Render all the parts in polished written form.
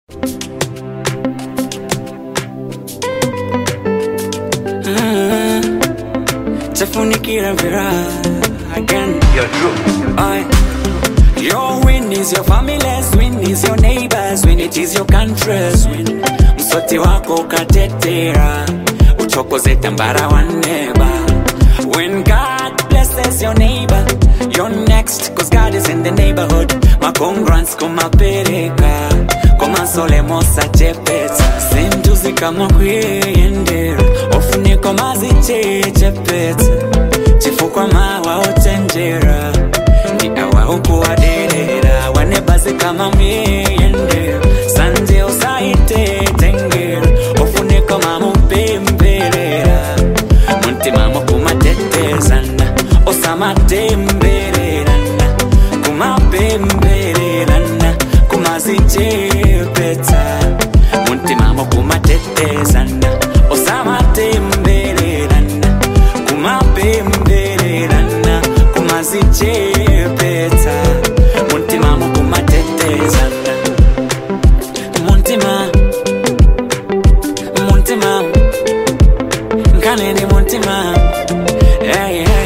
Tafunikira vira again. You're true. Your win is your family's win, is your neighbors win, it is your country's win. Msoti wako katetera, uchokoze tambara wa neighbor. When God blesses your neighbor, you're next, cause God is in the neighborhood. Makongrants kumapereka, koma sole mosa chepeta. Sintuzi kama kuyendera, ofune koma ziche chepeta. Chifukwa mawa ochenjera, ni awa ukuwaderera. Wanebazi kama myendera, sanje usaite tengera. Ofune koma mupemberera, muntima mukumatetezana. Osamatembererana, kumapembererana, kumazichepeta. Muntima mukumatetezana, osamatembererana, kumapembererana, kumazichepeta. Muntima mukumatetezana. Muntima, muntima, nkanene muntima. Hey, hey.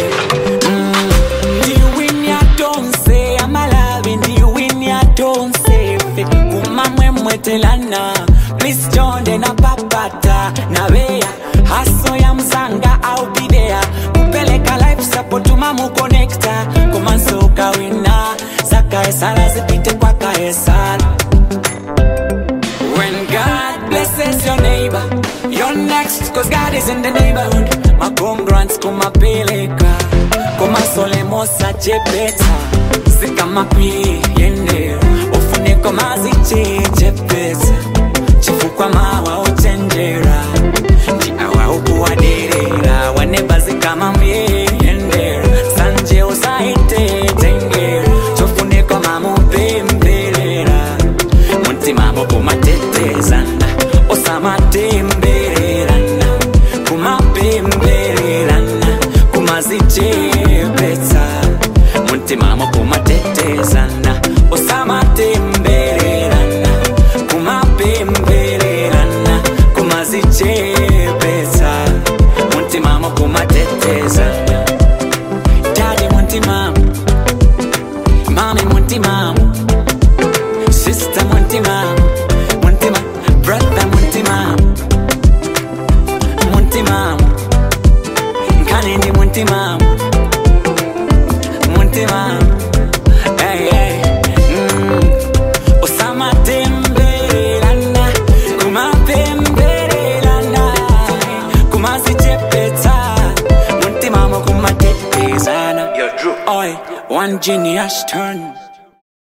Please join the na papata na wea haso ya mzanga au bidea kupeleka life support mamu connecta kumanso kawina saka esala zipite kwa kaesala. When God blesses your neighbor, you're next, cause God is in the neighborhood. Makongrants kumapeleka kumasole mosa chepeta sikama kuyendera ofune komaziche chepeta. Chifukwa mawa ochenjera, ndi awa ukuwaderera. Wanebazi kama myendera, sanje usaite tengera. Chofune koma mupemberera, muntima mukumatetezana. Osamatembererana, kumapembererana, kumazichepeta. Muntima mukumatetezana, osamatembererana, kumapembererana, kumazichepeta. Muntima mukumatetezana. Daddy muntima, mommy muntima, sister muntima, muntima, brother muntima, muntima, nkanini muntima, muntima. Hey, hey. Osamatembererana, kumapembererana, kumazichepeta. Muntima mukumatetezana. You're true. Oi, one genius turn.